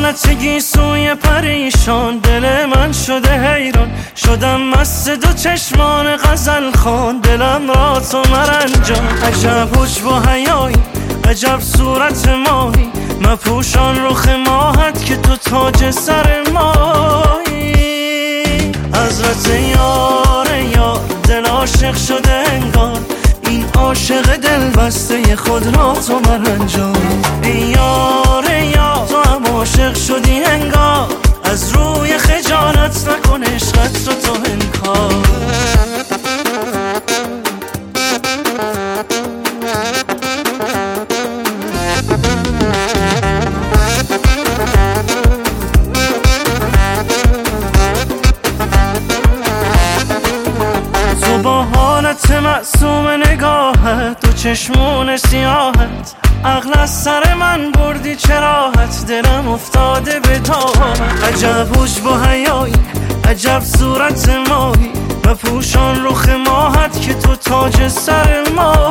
حالت سوی پریشان، دل من شده حیران، شدم مست دو چشمان غزل خان، دلم را تو مرنجان. عجب حجب و حیایی، عجب صورت ماهی، مپوشان رخ ماهت که تو تاج سر ماهی. حضرت یار یار، دل عاشق شده انگار، این عاشق دل بسته خود را تو مرنجان. ای یار یار، تو هم عاشق شدی انگار، از روی خجالت نکن عشقت رو تو انکار. تو با حالت معصوم نگاهت، دو چشمون سیاهت، عقل از سر من بردی چراحت، دلم افتاده به تاهت. عجب حجب و حیایی، عجب صورت ماهی، بپوشان رخ ماهت که تو تاج سر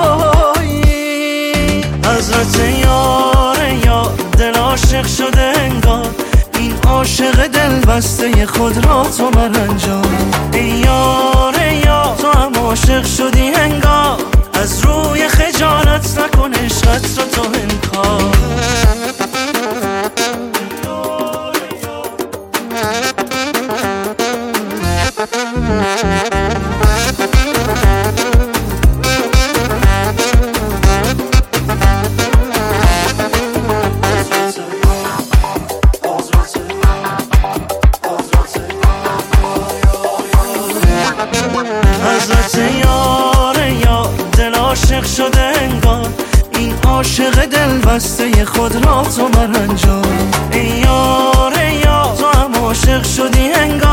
ماهی. حضرت یار یار، دل عاشق شده انگار، این عاشق دل بسته خود را تو مرنجان. ای یار یار، تو هم عاشق شدی انگار، از روی خجالت نکن عشقت رو تو انکار. حضرت یار یار، دل عاشق شده انگار، این عاشق دل بسته خود را تو مرنجان. ای یار یار، تو هم عاشق شدی انگار،